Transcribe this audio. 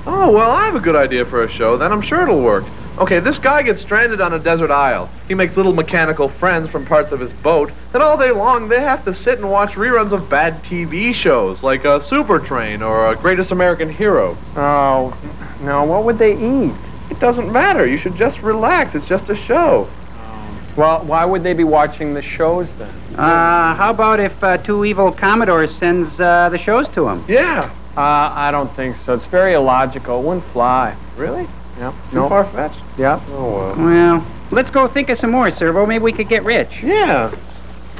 Oh, well, I have a good idea for a show, then I'm sure it'll work. Okay, this guy gets stranded on a desert isle. He makes little mechanical friends from parts of his boat, and all day long they have to sit and watch reruns of bad TV shows, like Super Train or Greatest American Hero. Oh, no, what would they eat? It doesn't matter. You should just relax. It's just a show. Well, why would they be watching the shows then? How about if Two Evil Commodores sends the shows to them? Yeah. I don't think so. It's very illogical. It wouldn't fly. Really? Yep. Too far-fetched? Yep. Oh, well. Well, let's go think of some more, Servo. Maybe we could get rich. Yeah.